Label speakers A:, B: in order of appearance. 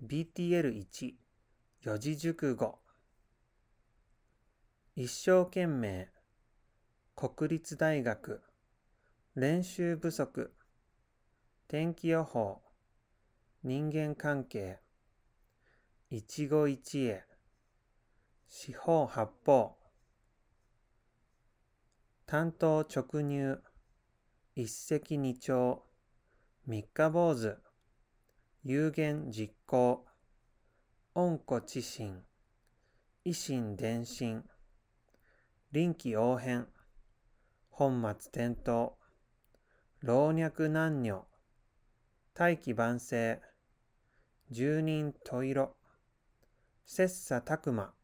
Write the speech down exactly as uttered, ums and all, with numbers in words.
A: ビーティーエルいち 四字熟語。一生懸命、国立大学、練習不足、天気予報、人間関係、一期一会、四方八方、単刀直入、一石二鳥、三日坊主、有言実行、温故知新、以心伝心、臨機応変、本末転倒、老若男女、大器晩成、十人十色、切磋琢磨、